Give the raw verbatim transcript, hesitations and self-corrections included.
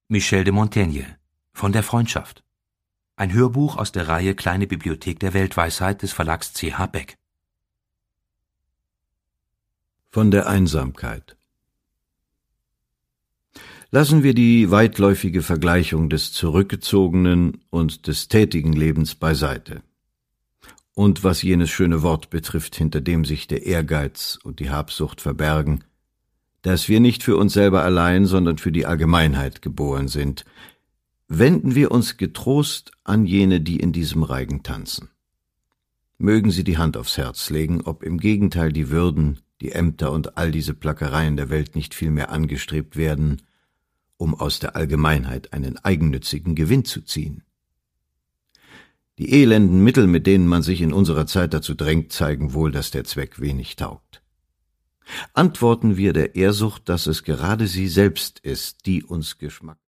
Michel de Montaigne von der Freundschaft. Ein Hörbuch aus der Reihe Kleine Bibliothek der Weltweisheit des Verlags C H Beck. Von der Einsamkeit. Lassen wir die weitläufige Vergleichung des zurückgezogenen und des tätigen Lebens beiseite. Und was jenes schöne Wort betrifft, hinter dem sich der Ehrgeiz und die Habsucht verbergen, dass wir nicht für uns selber allein, sondern für die Allgemeinheit geboren sind, wenden wir uns getrost an jene, die in diesem Reigen tanzen. Mögen sie die Hand aufs Herz legen, ob im Gegenteil die Würden, die Ämter und all diese Plackereien der Welt nicht vielmehr angestrebt werden, um aus der Allgemeinheit einen eigennützigen Gewinn zu ziehen. Die elenden Mittel, mit denen man sich in unserer Zeit dazu drängt, zeigen wohl, dass der Zweck wenig taugt. Antworten wir der Ehrsucht, dass es gerade sie selbst ist, die uns Geschmack